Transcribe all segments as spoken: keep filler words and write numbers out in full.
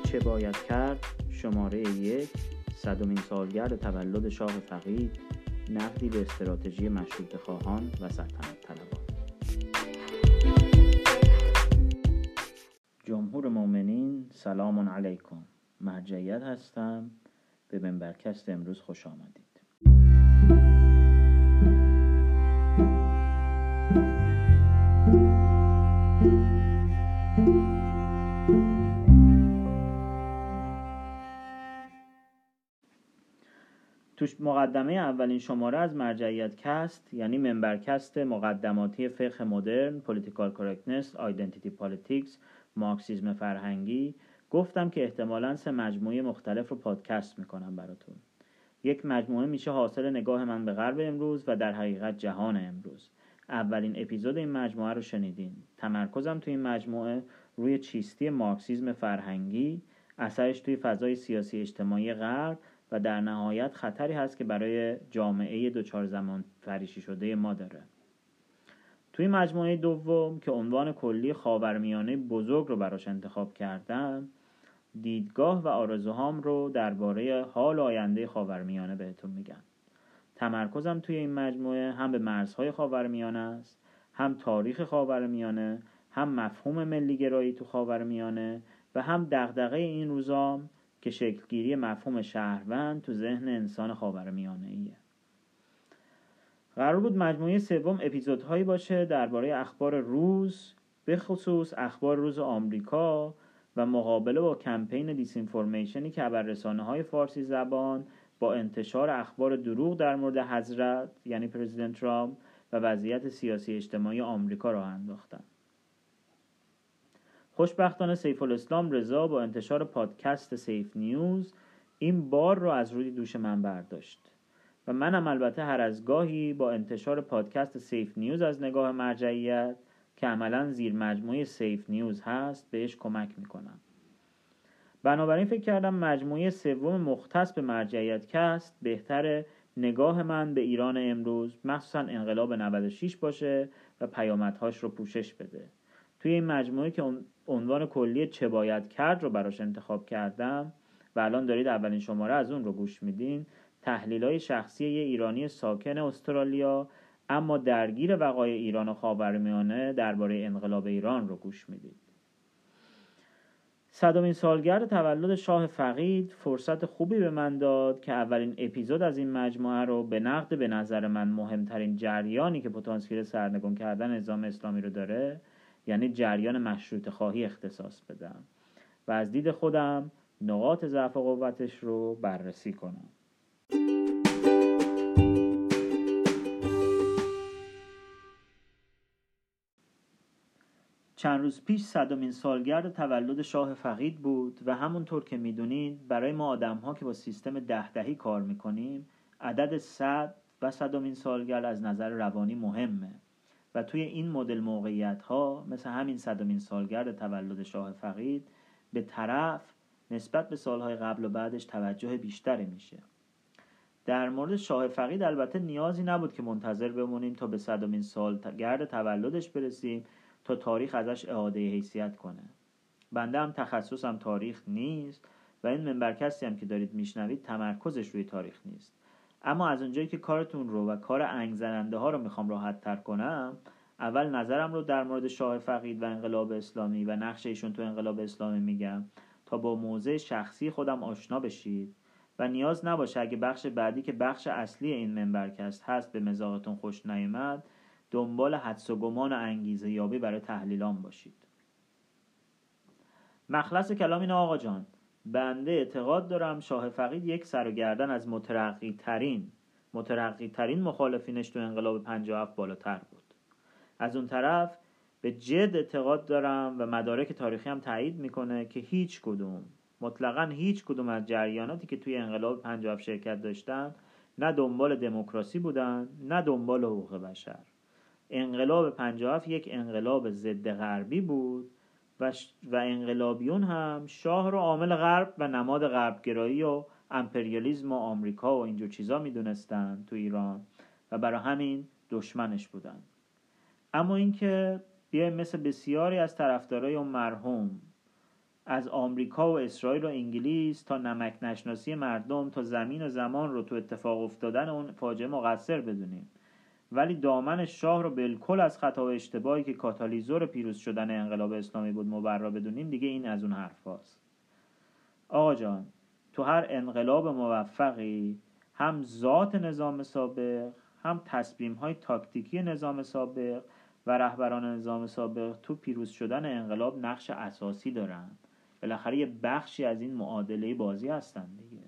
چه باید کرد شماره یک صدمین سالگرد تولد شاه فقید، نقدی به استراتژی مشروطه خواهان و سلطنت طلبان. جمهور مومنین، سلام علیکم. مرجعیت هستم. به منبرکست امروز خوش آمدید. توش مقدمه اولین شماره از مرجعیت کست، یعنی منبرکست مقدماتی فقه مدرن، پولیتیکال کارکتنس، آیدنتیتی پالیتیکس، مارکسیسم فرهنگی، گفتم که احتمالاً سه مجموعه مختلف رو پادکست میکنم براتون. یک مجموعه میشه حاصل نگاه من به غرب امروز و در حقیقت جهان امروز. اولین اپیزود این مجموعه رو شنیدین. تمرکزم توی این مجموعه روی چیستی مارکسیسم فرهنگی، اثرش توی فضای سیاسی اجتماعی غرب و در نهایت خطری هست که برای جامعه دوچار زمان فریشی شده ما داره. توی مجموعه دوم که عنوان کلی خاورمیانه بزرگ رو براش انتخاب کردم، دیدگاه و آرزوهام رو درباره حال آینده خاورمیانه بهتون میگم. تمرکزم توی این مجموعه هم به مرزهای خاورمیانه است، هم تاریخ خاورمیانه، هم مفهوم ملی‌گرایی تو خاورمیانه و هم دغدغه این روزام که شکلگیری مفهوم شهروند تو ذهن انسان خاورمیانه‌ایه. قرار بود مجموعه سوم اپیزودهایی باشه درباره اخبار روز، به خصوص اخبار روز آمریکا و مقابله با کمپین دیسینفورمیشنی که خبررسانه‌های فارسی زبان با انتشار اخبار دروغ در مورد حضرت یعنی پرزیدنت ترامپ و وضعیت سیاسی اجتماعی آمریکا راه انداختن. خوشبختانه سیف الاسلام رضا با انتشار پادکست سیف نیوز این بار رو از روی دوش من برداشت و منم البته هر از گاهی با انتشار پادکست سیف نیوز از نگاه مرجعیت که عملاً زیر مجموعه سیف نیوز هست بهش کمک میکنم. بنابراین فکر کردم مجموعه سوم مختص به مرجعیت کست بهتره نگاه من به ایران امروز مخصوصاً انقلاب نود و شش باشه و پیامدهاش رو پوشش بده. توی این مجموعه که عنوان کلی چه باید کرد رو براش انتخاب کردم و الان دارید اولین شماره از اون رو گوش میدین، تحلیل‌های شخصی یه ایرانی ساکن استرالیا اما درگیر وقایع ایران و خاورمیانه درباره انقلاب ایران رو گوش میدید. صدمین سالگرد تولد شاه فقید فرصت خوبی به من داد که اولین اپیزود از این مجموعه رو به نقد به نظر من مهمترین جریانی که پتانسیل سرنگون کردن نظام اسلامی رو داره، یعنی جریان مشروطه خواهی اختصاص بدم و از دید خودم نقاط ضعف و قوتش رو بررسی کنم. چند روز پیش صدمین سالگرد تولد شاه فقید بود و همونطور که میدونید برای ما آدم‌ها که با سیستم ده دهی کار میکنیم عدد صد و صدمین سالگرد از نظر روانی مهمه و توی این مدل موقعیت‌ها مثل همین صدمین سالگرد تولد شاه فقید به طرف نسبت به سالهای قبل و بعدش توجه بیشتری میشه. در مورد شاه فقید البته نیازی نبود که منتظر بمونیم تا به صدمین سالگرد تولدش برسیم تا تاریخ ازش اعاده حیثیت کنه. بنده هم تخصصم تاریخ نیست و این منبرکستی هم که دارید میشنوید تمرکزش روی تاریخ نیست. اما از اونجایی که کارتون رو و کار انگزننده ها رو میخوام راحت تر کنم، اول نظرم رو در مورد شاه فقید و انقلاب اسلامی و نقش ایشون تو انقلاب اسلامی میگم تا با موضع شخصی خودم آشنا بشید و نیاز نباشه اگه بخش بعدی که بخش اصلی این منبرکست هست به مذاقتون خوش نیامد دنبال حدس و گمان و انگیزه یابی برای تحلیلام باشید. مخلص کلام اینه آقا جان، بنده اعتقاد دارم شاه فقید یک سر و گردن از مترقی ترین مترقی ترین مخالفینش تو انقلاب پنجاه و هفت بالاتر بود. از اون طرف به جد اعتقاد دارم و مدارک تاریخی هم تایید میکنه که هیچ کدوم مطلقاً هیچ کدوم از جریاناتی که توی انقلاب پنجاه و هفت شرکت داشتن نه دنبال دموکراسی بودن نه دنبال حقوق بشر. انقلاب پنجاه و هفت یک انقلاب ضد غربی بود و, ش... و انقلابیون هم شاه رو عامل غرب و نماد غربگرایی و امپریالیسم و آمریکا و اینجور چیزا میدونستن تو ایران و برای همین دشمنش بودن. اما اینکه بیایم مثل بسیاری از طرفدارای اون مرحوم از آمریکا و اسرائیل و انگلیس تا نمک نشناسی مردم تا زمین و زمان رو تو اتفاق افتادن اون فاجعه مقصر بدونیم، ولی دامن شاه رو بالکل از خطا و اشتباهی که کاتالیزور پیروز شدن انقلاب اسلامی بود مبرا بدونیم، دیگه این از اون حرفاست. آقا جان، تو هر انقلاب موفقی هم ذات نظام سابق، هم تصمیم‌های تاکتیکی نظام سابق و رهبران نظام سابق تو پیروز شدن انقلاب نقش اساسی دارن. بالاخره یه بخشی از این معادله بازی هستن دیگه.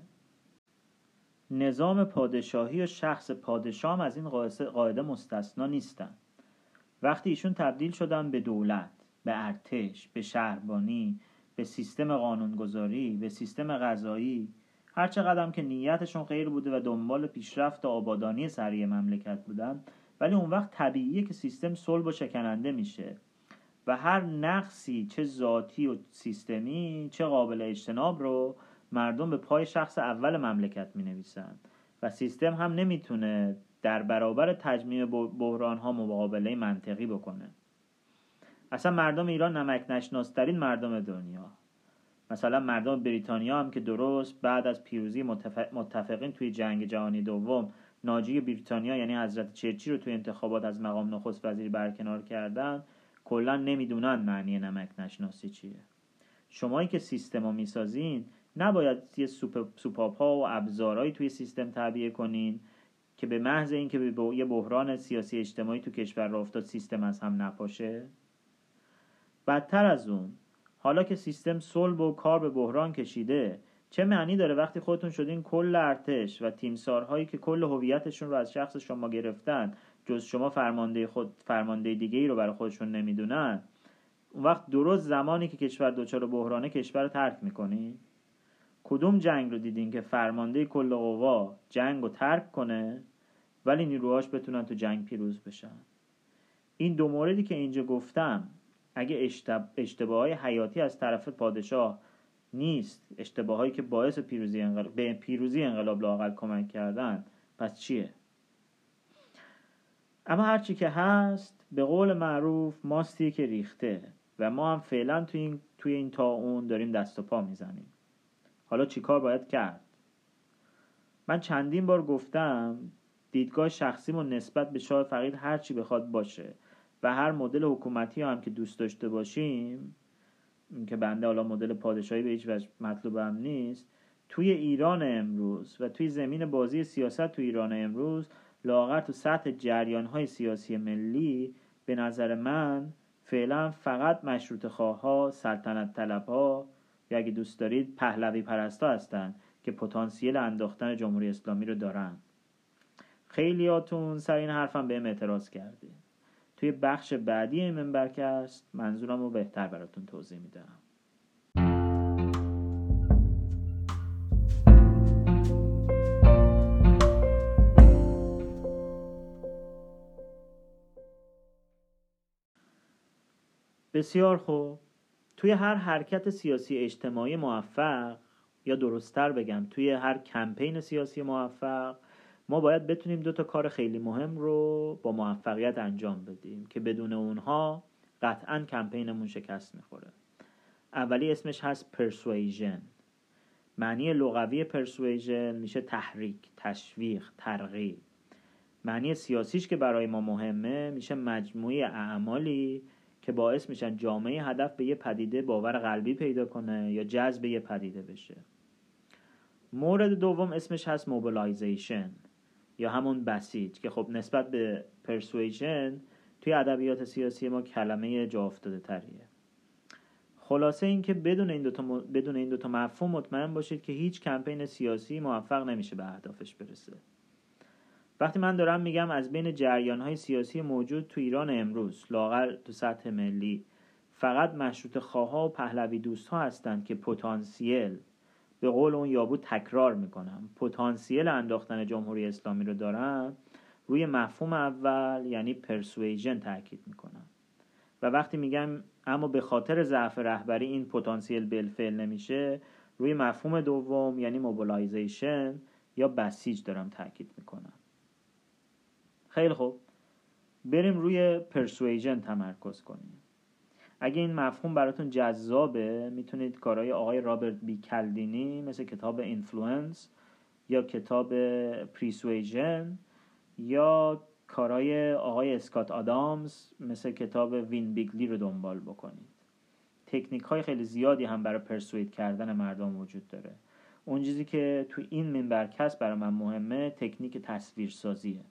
نظام پادشاهی و شخص پادشاه از این قاعده مستثنا نیستن. وقتی ایشون تبدیل شدن به دولت، به ارتش، به شهربانی، به سیستم قانونگذاری، به سیستم قضایی، هر چقدر که نیتشون خیر بوده و دنبال پیشرفت و آبادانی سریع مملکت بودن، ولی اون وقت طبیعیه که سیستم صلب و شکننده میشه و هر نقصی چه ذاتی و سیستمی چه قابل اجتناب رو مردم به پای شخص اول مملکت می نویسن و سیستم هم نمیتونه در برابر تجمیع بحران ها مقابله منطقی بکنه. اصلا مردم ایران نمک نشناسترین مردم دنیا. مثلا مردم بریتانیا هم که درست بعد از پیروزی متفق... متفقین توی جنگ جهانی دوم ناجی بریتانیا یعنی حضرت چرچیل رو توی انتخابات از مقام نخست وزیر برکنار کردن، کلا نمیدونن معنی نمک نشناسی چیه. شمایی که سیستم رو میسازین نباید یه سوپاپ ها و ابزارهایی توی سیستم تعبیه کنین که به محض این که به یه بحران سیاسی اجتماعی تو کشور را افتاد سیستم از هم نپاشه. بدتر از اون، حالا که سیستم صلب و کار به بحران کشیده، چه معنی داره وقتی خودتون شدین کل ارتش و تیمسارهایی که کل هویتشون رو از شخص شما گرفتن، جز شما فرمانده خود فرمانده دیگه ای رو برای خودشون نمیدونن، اون وقت درست زمانی که کشور دچار بحرانه کشور رو ترک میکنی؟ کدوم جنگ رو دیدین که فرمانده کل قوا جنگ رو ترک کنه ولی نیروهاش بتونن تو جنگ پیروز بشن؟ این دو موردی که اینجا گفتم اگه اشتباههای حیاتی از طرف پادشاه نیست، اشتباهایی که باعث پیروزی انقلاب به پیروزی انقلاب لااقل کمک کردن، پس چیه؟ اما هرچی که هست، به قول معروف ماستی که ریخته و ما هم فعلا توی این توی این طاعون داریم دست و پا میزنیم. حالا چی کار باید کرد؟ من چندین بار گفتم دیدگاه شخصیمون نسبت به شاه فقید هر چی بخواد باشه و هر مدل حکومتی هم که دوست داشته باشیم، که بنده حالا مدل پادشاهی به هیچ وجه مطلوبم نیست، توی ایران امروز و توی زمین بازی سیاست توی ایران امروز لااقل تو سطح جریان‌های سیاسی ملی به نظر من فعلا فقط مشروطه خواها، سلطنت طلبها یا اگه دوست دارید پهلوی پرستا هستن که پتانسیل انداختن جمهوری اسلامی رو دارن. خیلیاتون سر این حرفم بهم اعتراض کردید. توی بخش بعدی این منبرکست منظورم رو بهتر براتون توضیح میدم. بسیار خوب. توی هر حرکت سیاسی اجتماعی موفق، یا درست‌تر بگم توی هر کمپین سیاسی موفق، ما باید بتونیم دو تا کار خیلی مهم رو با موفقیت انجام بدیم که بدون اونها قطعاً کمپینمون شکست میخوره. اولی اسمش هست persuasion. معنی لغوی persuasion میشه تحریک، تشویق، ترغیب. معنی سیاسیش که برای ما مهمه میشه مجموعه اعمالی که باعث میشن جامعه هدف به یه پدیده باور قلبی پیدا کنه یا جذب یه پدیده بشه. مورد دوم اسمش هست mobilization یا همون بسیج که خب نسبت به persuasion توی ادبیات سیاسی ما کلمه جا افتاده تریه. خلاصه این که بدون این دوتا م... بدون این دوتا مفهوم مطمئن باشید که هیچ کمپین سیاسی موفق نمیشه به اهدافش برسه. وقتی من دارم میگم از بین جریان‌های سیاسی موجود تو ایران امروز لااقل تو سطح ملی فقط مشروطه خواها و پهلوی دوست‌ها هستند که پتانسیل، به قول اون یابو تکرار میکنم، پتانسیل انداختن جمهوری اسلامی رو دارن، روی مفهوم اول یعنی پرسویژن تاکید میکنم. و وقتی میگم اما به خاطر ضعف رهبری این پتانسیل بالفعل نمیشه، روی مفهوم دوم یعنی موبیلایزیشن یا بسیج دارم تاکید میکنم. خیلی خوب، بریم روی پرسویژن تمرکز کنیم. اگه این مفهوم براتون جذابه میتونید کارهای آقای رابرت بی کلدینی مثل کتاب اینفلوئنس یا کتاب پریسویژن یا کارهای آقای اسکات آدامز مثل کتاب وین بیگلی رو دنبال بکنید. تکنیک های خیلی زیادی هم برای پرسوید کردن مردم وجود داره. اون چیزی که تو این منبرکست برای من مهمه تکنیک تصویرسازیه.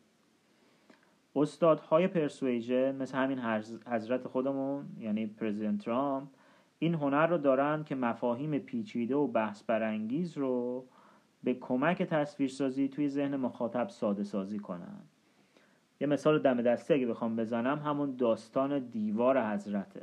استادهای پرسویژن مثل همین حضرت خودمون یعنی پرزیدنت ترامپ این هنر رو دارن که مفاهیم پیچیده و بحث برانگیز رو به کمک تصویرسازی توی ذهن مخاطب ساده سازی کنن. یه مثال دم دستی اگه بخوام بزنم همون داستان دیوار حضرته.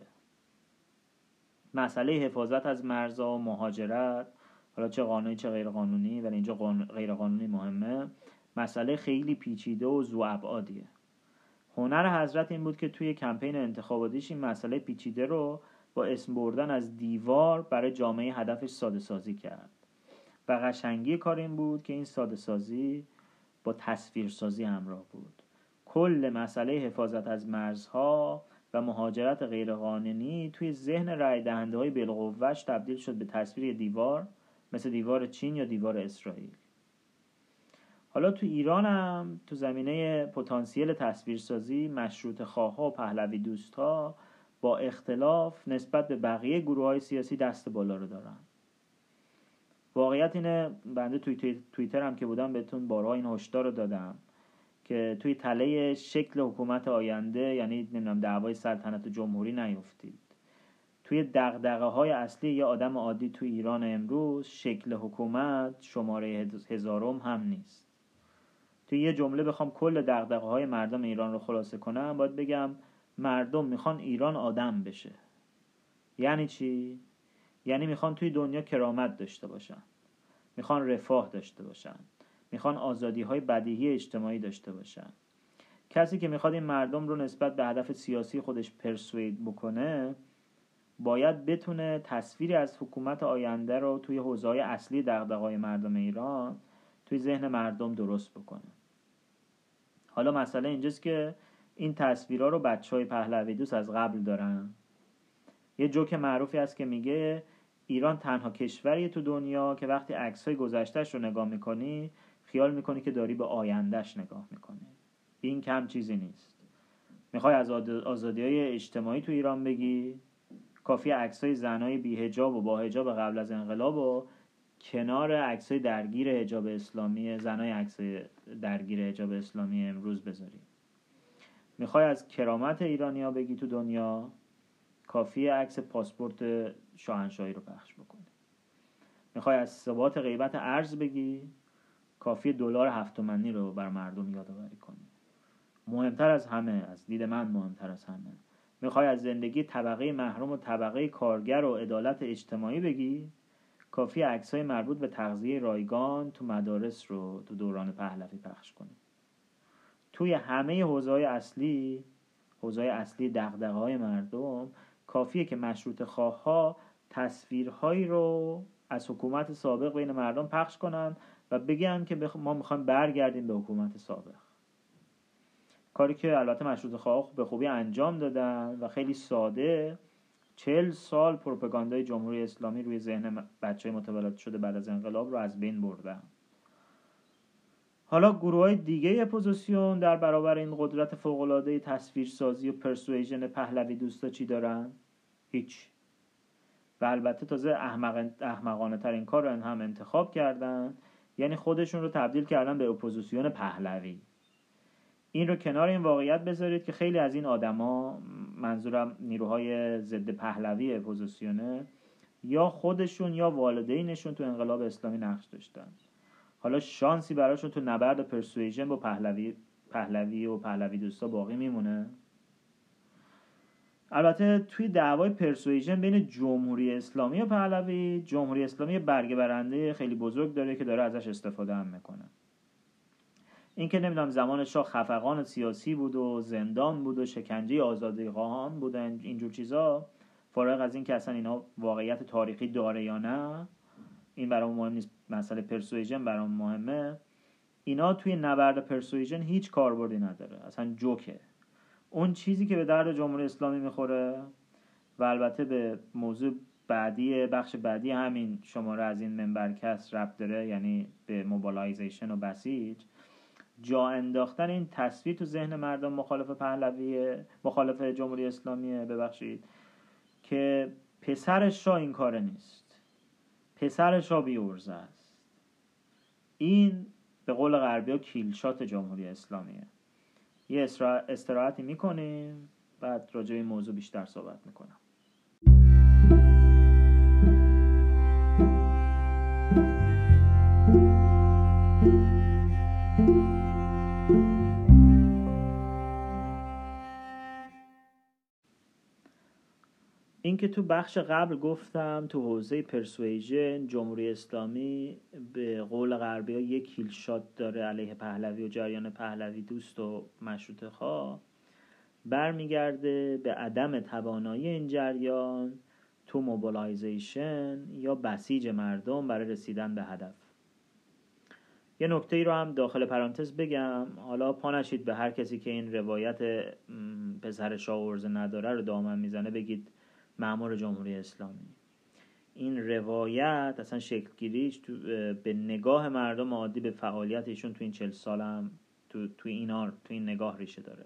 مسئله حفاظت از مرزها و مهاجرت، حالا چه قانونی چه غیر قانونی، ولی اینجا غیر قانونی مهمه، مسئله خیلی پیچیده و ذو ابعادیه. هنر حضرت این بود که توی کمپین انتخاباتیش این مسئله پیچیده رو با اسم بردن از دیوار برای جامعه هدفش ساده سازی کرد. و قشنگی کار این بود که این ساده سازی با تصویر سازی همراه بود. کل مسئله حفاظت از مرزها و مهاجرت غیرقانونی توی ذهن رای دهنده های بالقوه‌اش تبدیل شد به تصویر دیوار مثل دیوار چین یا دیوار اسرائیل. حالا تو ایران هم تو زمینه پتانسیل تصویرسازی مشروطه خواها و پهلوی دوستها با اختلاف نسبت به بقیه گروه‌های سیاسی دست بالا رو دارن. واقعیت اینه، بنده توی توییتر هم که بودم بهتون بارها این هشدار رو دادم که توی تله شکل حکومت آینده یعنی نمیدونم دعوای سلطنت و جمهوری نیفتید. توی دغدغه‌های اصلی یه آدم عادی توی ایران امروز شکل حکومت شماره هزارم هم نیست. توی یه جمله بخوام کل دغدغه‌های مردم ایران رو خلاصه کنم باید بگم مردم میخوان ایران آدم بشه. یعنی چی؟ یعنی میخوان توی دنیا کرامت داشته باشن، میخوان رفاه داشته باشن، میخوان آزادی‌های بدیهی اجتماعی داشته باشن. کسی که میخواد این مردم رو نسبت به هدف سیاسی خودش پرسوید بکنه باید بتونه تصویری از حکومت آینده رو توی حوزه‌های اصلی دغدغه‌های مردم ایران توی ذهن مردم درست بکنه. حالا مسئله اینجاست که این تصویرها رو بچهای پهلوی دوست از قبل دارن. یه جوک معروفی هست که میگه ایران تنها کشوریه تو دنیا که وقتی عکس‌های گذشته‌اش رو نگاه میکنی خیال میکنی که داری به آیندهش نگاه میکنی. این کم چیزی نیست. میخوای از آزادی‌های اجتماعی تو ایران بگی؟ کافی عکس‌های زنای بی حجاب و با حجاب قبل از انقلاب و کنار عکس‌های درگیر حجاب اسلامی زنای عکس‌های درگیر حجاب اسلامی امروز بذاری. میخوای از کرامت ایرانی‌ها بگی تو دنیا؟ کافیه عکس پاسپورت شاهنشاهی رو پخش بکنی. میخوای از ثبات قیمت ارز بگی؟ کافیه دلار هفت تومانی رو بر مردم یادآوری کنی. مهمتر از همه، از دید من مهمتر از همه، میخوای از زندگی طبقه محروم و طبقه کارگر و عدالت اجتماعی بگی؟ کافیه عکس‌های مربوط به تغذیه رایگان تو مدارس رو تو دوران پهلوی پخش کنی. توی همه حوزه‌های اصلی حوزه‌های اصلی دغدغه‌های مردم کافیه که مشروطه خواها تصویرهایی رو از حکومت سابق بین مردم پخش کنن و بگن که بخ... ما میخوایم برگردیم به حکومت سابق. کاری که البته مشروطه خواها به خوبی انجام دادن و خیلی ساده چهل سال پروپاگاندای جمهوری اسلامی روی ذهن بچه‌های متولد شده بعد از انقلاب رو از بین بردن. حالا گروه‌های دیگه اپوزیسیون در برابر این قدرت فوق‌العاده تصویرسازی و پرسویژن پهلوی دوستا چی دارن؟ هیچ. و البته تازه احمق احمقانه ترین کار رو هم انتخاب کردن، یعنی خودشون رو تبدیل کردن به اپوزیسیون پهلوی. این رو کنار این واقعیت بذارید که خیلی از این آدما، منظورم نیروهای ضد پهلوی اپوزیسیونه، یا خودشون یا والدینشون تو انقلاب اسلامی نقش داشتن. حالا شانسی براشون تو نبرد پرسویژن با پهلوی پهلوی و پهلوی دوستا باقی میمونه. البته توی دعوای پرسویژن بین جمهوری اسلامی و پهلوی، جمهوری اسلامی برگه برنده خیلی بزرگ داره که داره ازش استفاده هم میکنه. این که نمیدونم زمان شاه خفقان سیاسی بود و زندان بود و شکنجه آزادیخواهان بود و اینجور چیزا، فارغ از این که اصلا اینا واقعیت تاریخی داره یا نه، این برام مهم نیست. مسئله پرسویژن برام مهمه. اینا توی نبرد پرسویژن هیچ کاربردی نداره، اصلا جوکه. اون چیزی که به درد جمهوری اسلامی میخوره و البته به موضوع بعدی بخش بعدی همین شماره از این منبرکست ربط داره، یعنی به موبیلایزیشن و بسیج، جا انداختن این تصویر تو ذهن مردم مخالف پهلوی، مخالف جمهوری اسلامیه ببخشید، که پسر شاه این کاره نیست، پسر شاه بی ارزه است. این به قول غربی‌ها کیلشات جمهوری اسلامیه. یه استراحتی میکنیم، بعد راجع به این موضوع بیشتر صحبت میکنم. این که تو بخش قبل گفتم تو حوزه پرسویژن جمهوری اسلامی به قول غربی‌ها یک کیل شات داره علیه پهلوی و جریان پهلوی دوست و مشروطه خواه، برمیگرده به عدم توانایی این جریان تو موبیلایزیشن یا بسیج مردم برای رسیدن به هدف. یه نکته ای رو هم داخل پرانتز بگم، حالا پا نشید به هر کسی که این روایت پسر شاه ارزه نداره رو دامن میزنه بگید مأمور جمهوری اسلامی. این روایت اصلا شکل گیریش تو به نگاه مردم عادی به فعالیت ایشون تو این چهل سال هم تو تو اینا تو این نگاه ریشه داره.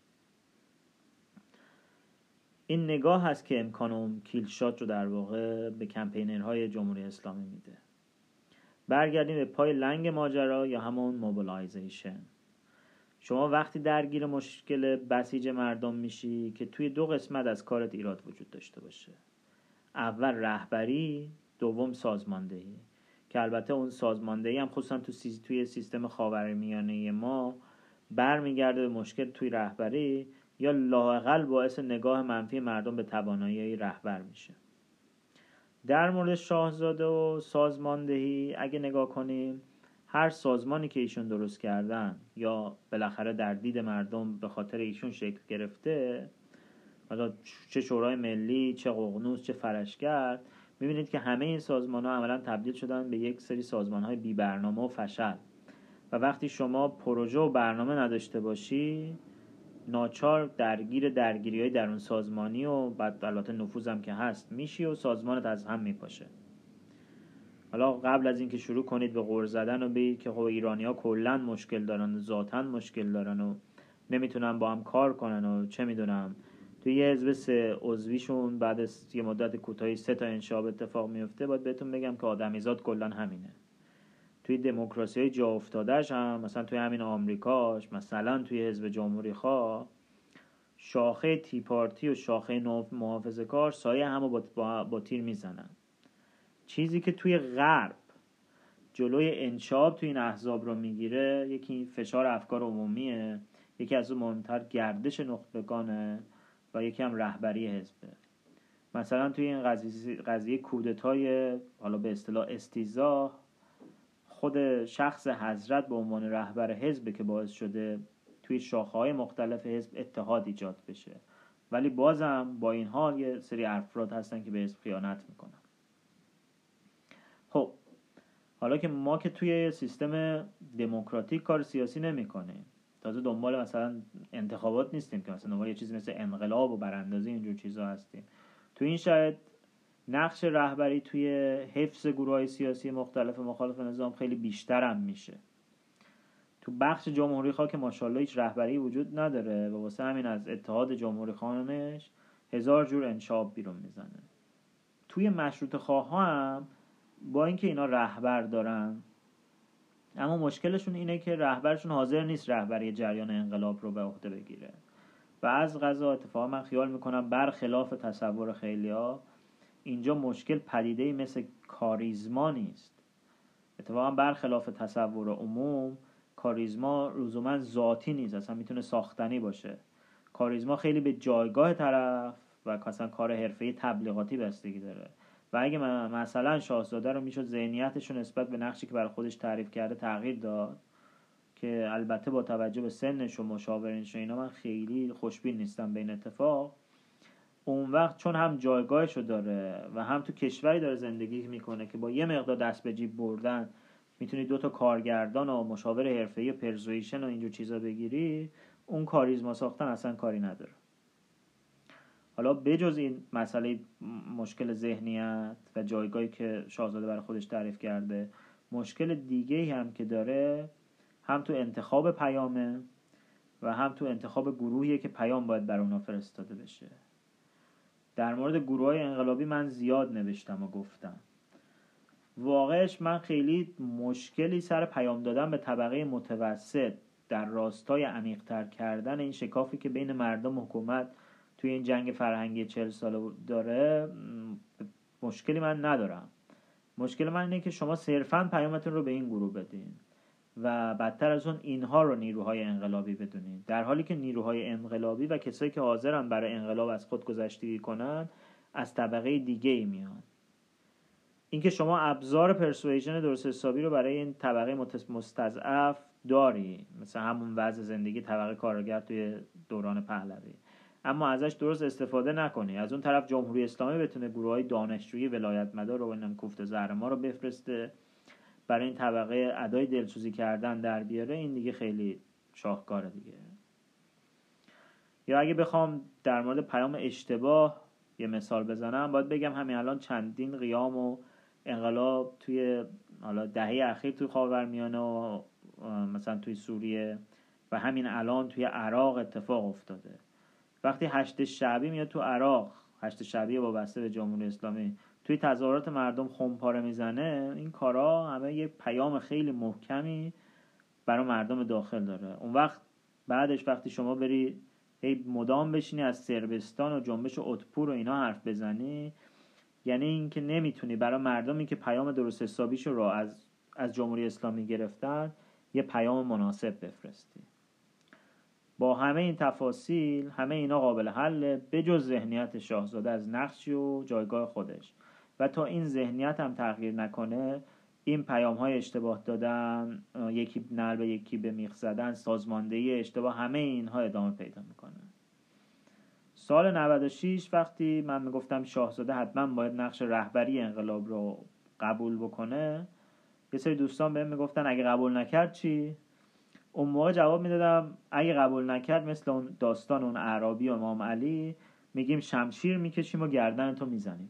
این نگاه هست که امکان اون کیلشات رو در واقع به کمپینرهای جمهوری اسلامی میده. برگردیم به پای لنگ ماجرا یا همون موبیلایزیشن. شما وقتی درگیر مشکل بسیج مردم میشی که توی دو قسمت از کارت ایراد وجود داشته باشه. اول رهبری، دوم سازماندهی، که البته اون سازماندهی هم خصوصا تو سی... توی سیستم خاورمیانه ما برمیگرده به مشکل توی رهبری یا لااقل باعث نگاه منفی مردم به توانایی رهبر میشه. در مورد شاهزاده و سازماندهی اگه نگاه کنیم، هر سازمانی که ایشون درست کردن یا بالاخره در دید مردم به خاطر ایشون شکل گرفته، مثلا چه شورای ملی، چه ققنوس، چه فرشگرد، میبینید که همه این سازمان ها عملا تبدیل شدن به یک سری سازمان های بی برنامه و فشل. و وقتی شما پروژه و برنامه نداشته باشی، ناچار درگیر درگیری های درون سازمانی و بعد البته نفوذم که هست میشی و سازمانت از هم میپاشه. حالا قبل از اینکه شروع کنید به غر زدن و بگید که خب ایرانی‌ها کلاً مشکل دارن و ذاتاً مشکل دارن و نمیتونن با هم کار کنن و چه میدونم، توی یه حزب سه عضویشون بعد از یه مدت کوتاهی سه تا انشاب اتفاق میفته، باید بهتون بگم که آدمیزاد کلاً همینه. توی دموکراسی‌های جا افتاده‌اش هم، مثلا توی همین آمریکاش، مثلا توی حزب جمهوری خواه، شاخه تی پارتی و شاخه محافظه‌کار سایه همو با, با, با تیر میزنن. چیزی که توی غرب جلوی انشاب توی این احزاب رو میگیره، یکی فشار افکار عمومیه، یکی از اون مهمتر گردش نخبگانه و یکی هم رهبری حزبه. مثلا توی این قضیه, قضیه کودتای حالا به اصطلاح استیزا، خود شخص حضرت به عنوان رهبر حزب که باعث شده توی شاخه‌های مختلف حزب اتحاد ایجاد بشه، ولی بازم با این حال یه سری افراد هستن که به حزب خیانت میکنن. خب حالا که ما که توی سیستم دموکراتیک کار سیاسی نمی‌کنیم، تازه دنبال مثلا انتخابات نیستیم که مثلا دنبال یه چیزی مثل انقلاب و براندازی اینجور چیزا هستیم، تو این شاید نقش رهبری توی حفظ گروه‌های سیاسی مختلف مخالف نظام خیلی بیشتر هم میشه. تو بخش جمهوری خواه که ماشاءالله هیچ رهبری وجود نداره و واسه همین از اتحاد جمهوری خواهانش هزار جور انشاب بیرون میزنه. توی مشروطه خواه هم با اینکه اینا رهبر دارن، اما مشکلشون اینه که رهبرشون حاضر نیست رهبری جریان انقلاب رو به عهده بگیره و از قضا اتفاقا من خیال میکنم برخلاف تصور خیلیا اینجا مشکل پدیده‌ای مثل کاریزما نیست. اتفاقا برخلاف تصور عموم کاریزما لزوما ذاتی نیست، اصلا میتونه ساختنی باشه. کاریزما خیلی به جایگاه طرف و مثلا کار حرفه‌ای تبلیغاتی بستگی داره و اگه مثلا شاهزاده رو میشد ذهنیتشون نسبت به نقشی که برای خودش تعریف کرده تغییر داد، که البته با توجه به سنش و مشاورینش و اینا من خیلی خوشبین نیستم به این اتفاق، اون وقت چون هم جایگاهشو داره و هم تو کشوری داره زندگی میکنه که با یه مقدار دست به جیب بردن میتونی دو تا کارگردان و مشاور حرفه‌ای و پرزویشن و اینجور چیزا بگیری، اون کاریزما ساختن اصلا کاری نداره. حالا بجز این مسئله مشکل ذهنیت و جایگاهی که شاهزاده برای خودش تعریف کرده، مشکل دیگه‌ای هم که داره هم تو انتخاب پیامه و هم تو انتخاب گروهیه که پیام باید بر اونا فرستاده بشه. در مورد گروه‌های انقلابی من زیاد نوشتم و گفتم. واقعش من خیلی مشکلی سر پیام دادن به طبقه متوسط در راستای عمیق‌تر کردن این شکافی که بین مردم و حکومت توی این جنگ فرهنگی چهل ساله داره مشکلی من ندارم. مشکل من اینه که شما صرفاً پیامتون رو به این گروه بدین و بدتر از اون اینها رو نیروهای انقلابی بدونین، در حالی که نیروهای انقلابی و کسایی که حاضرن برای انقلاب از خود گذشتگی کنن از طبقه دیگه ای میان. اینکه شما ابزار پرسویژن درست حسابی رو برای این طبقه مستضعف داری، مثلا همون وضع زندگی طبقه کارگر توی دوران پهلوی، اما ازش درست استفاده نکنی. از اون طرف جمهوری اسلامی بتونه گروه‌های دانشجویی ولایت مدار رو اینم کوفت زهر ما رو بفرسته برای این طبقه ادای دلسوزی کردن در بیاره، این دیگه خیلی شاهکاره دیگه. یا اگه بخوام در مورد پیام اشتباه یه مثال بزنم، باید بگم همین الان چندین قیام و انقلاب توی حالا دهه اخیر توی خاورمیانه و مثلا توی سوریه و همین الان توی عراق اتفاق افتاده. وقتی هشت شعبی میاد تو عراق، هشت شعبی وابسته به جمهوری اسلامی، توی تظاهرات مردم خمپاره میزنه، این کارا همه یه پیام خیلی محکمی برای مردم داخل داره. اون وقت بعدش وقتی شما بری هی مدام بشینی از سربستان و جنبش اتپور و اینا حرف بزنی، یعنی این که نمیتونی برای مردمی که پیام درست حسابیشو رو از از جمهوری اسلامی گرفتن یه پیام مناسب بفرستی. با همه این تفاصیل همه اینا قابل حله بجز ذهنیت شاهزاده از نقشی و جایگاه خودش، و تا این ذهنیت هم تغییر نکنه این پیام های اشتباه دادن، یکی نعل به یکی به میخ زدن، سازماندهی اشتباه، همه اینها ادامه پیدا میکنه. سال نود و شش وقتی من میگفتم شاهزاده حتما باید نقش رهبری انقلاب رو قبول بکنه، یه سری دوستان بهم میگفتن اگه قبول نکرد چی؟ اون موقع جواب میدادم اگه قبول نکرد مثل اون داستان اون اعرابی و امام علی میگیم شمشیر میکشیم و گردن تو میزنیم.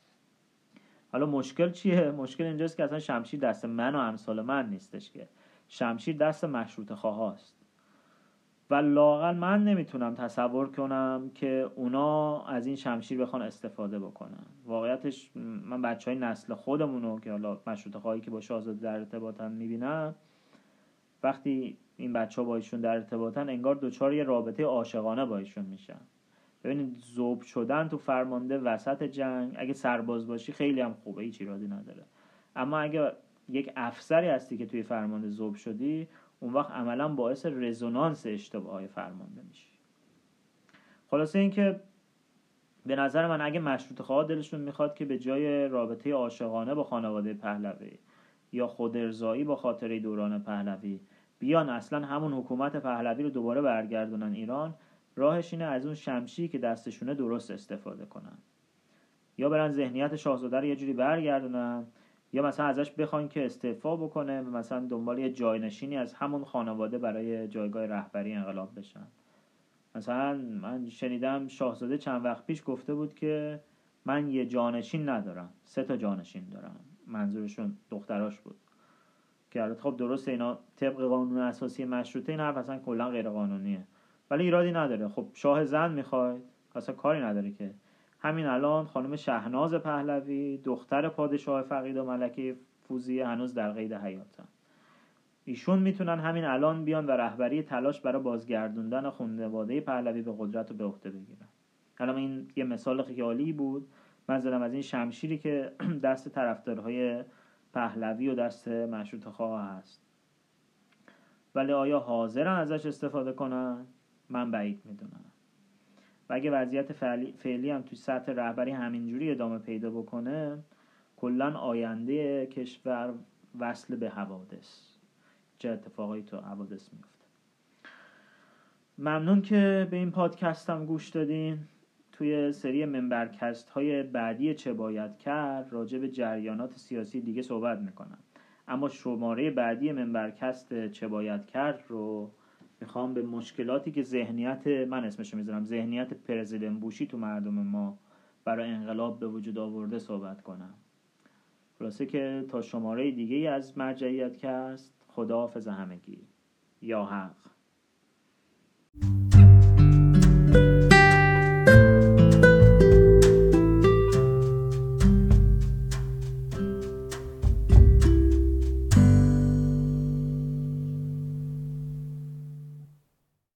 حالا مشکل چیه؟ مشکل اینجاست که اصلا شمشیر دست من و امثال من نیستش، که شمشیر دست مشروطه خواهاست و لااقل من نمیتونم تصور کنم که اونا از این شمشیر بخوان استفاده بکنن. واقعیتش من بچهای نسل خودمونو که حالا مشروطه خواهی که با شاهزاده در ارتباطن میبینم، وقتی این بچه‌ها با ایشون در ارتباطن انگار دوچار یه رابطه عاشقانه با ایشون میشن. ببینید ذوب شدن تو فرمانده وسط جنگ، اگه سرباز باشی خیلی هم خوبه، هیچ ایرادی نداره، اما اگه یک افسری هستی که توی فرمانده ذوب شدی، اون وقت عملا باعث رزونانس اشتباهات فرمانده میشی. خلاصه این که به نظر من اگه مشروطه خواها دلشون میخواد که به جای رابطه عاشقانه با خانواده پهلوی یا خودارضایی با خاطره دوران پهلوی بیان اصلا همون حکومت پهلوی رو دوباره برگردونن ایران، راهش اینه از اون شمشیری که دستشونه درست استفاده کنن، یا برن ذهنیت شاهزاده رو یه جوری برگردونن، یا مثلا ازش بخواین که استعفا بکنه و مثلا دنبال یه جاینشینی از همون خانواده برای جایگاه رهبری انقلاب بشن. مثلا من شنیدم شاهزاده چند وقت پیش گفته بود که من یه جانشین ندارم، سه تا جانشین دارم، منظورشون دختراش بود، که البته خب درسته اینا طبق قانون اساسی مشروطه این حرف اصلا کلا غیر قانونیه، ولی ایرادی نداره. خب شاه زن میخواد، اصلا کاری نداره که همین الان خانم شهناز پهلوی دختر پادشاه فقید و ملکه فوزیه هنوز در قید حیاتن، ایشون میتونن همین الان بیان و رهبری تلاش برای بازگردوندن خانواده پهلوی به قدرت رو به عهده بگیرن. الان این یه مثال خیالی بود من زدم از این شمشیری که دست طرفدارهای پهلوی و دست مشروطه خواه هست، ولی آیا حاضرن ازش استفاده کنن؟ من بعید میدونم. و اگه وضعیت فعلی, فعلی هم توی سطح رهبری همینجوری ادامه پیدا بکنه، کلن آینده کشور وصل به حوادث، چه اتفاقایی تو حوادث میفته. ممنون که به این پادکست هم گوش دادین. توی سری منبرکست های بعدی چه باید کرد راجع به جریانات سیاسی دیگه صحبت میکنم، اما شماره بعدی منبرکست چه باید کرد رو میخوام به مشکلاتی که ذهنیت من اسمشو میذارم ذهنیت پرزیدنت بوشی تو مردم ما برای انقلاب به وجود آورده صحبت کنم. خلاصه که تا شماره دیگه از مرجعیت کست، خداحافظ همگی. یا حق.